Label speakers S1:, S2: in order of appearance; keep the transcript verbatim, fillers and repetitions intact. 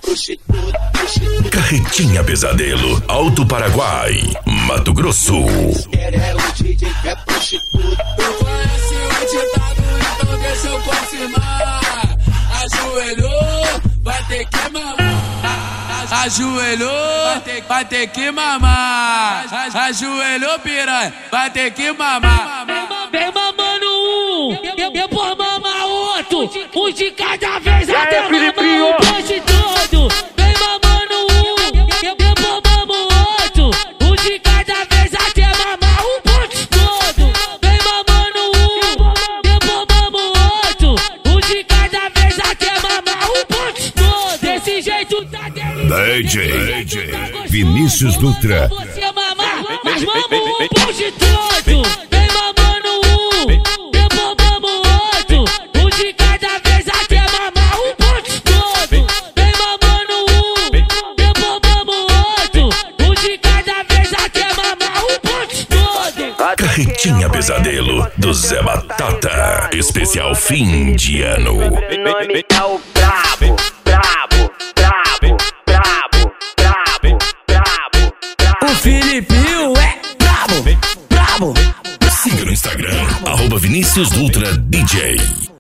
S1: Carretinha Pesadelo, Alto Paraguai, Mato Grosso.
S2: Tu conhece o ditado, então deixa eu confirmar. Ajoelhou, vai ter que mamar. Ajoelhou, vai ter, vai ter que mamar. Ajoelhou, piranha, vai ter que mamar.
S3: Vem mamando um, depois mama outro. Um de cada vez até mamar o pote todo. Vem mamando um, depois mama outro. Um de cada vez até mamar o pote todo. Vem mamando um, depois mama outro. Um de cada vez até mamar o pote todo. Desse jeito tá delícia.
S1: D J Vinícius Dutra.
S3: Você mamar, mas mama o pote todo. Vem mamando um, depois mama outro. Um de cada vez até mamar o pote todo. Vem mamando um, depois mama outro. Um de cada vez até mamar o pote todo.
S1: Carretinha Pesadelo, do Zé Batata. Especial fim de ano.
S4: O nome é o brabo, brabo, brabo, brabo, brabo, brabo, brabo.
S5: O Filipinho é brabo, brabo.
S1: Siga no Instagram, arroba Vinícius Dutra D J.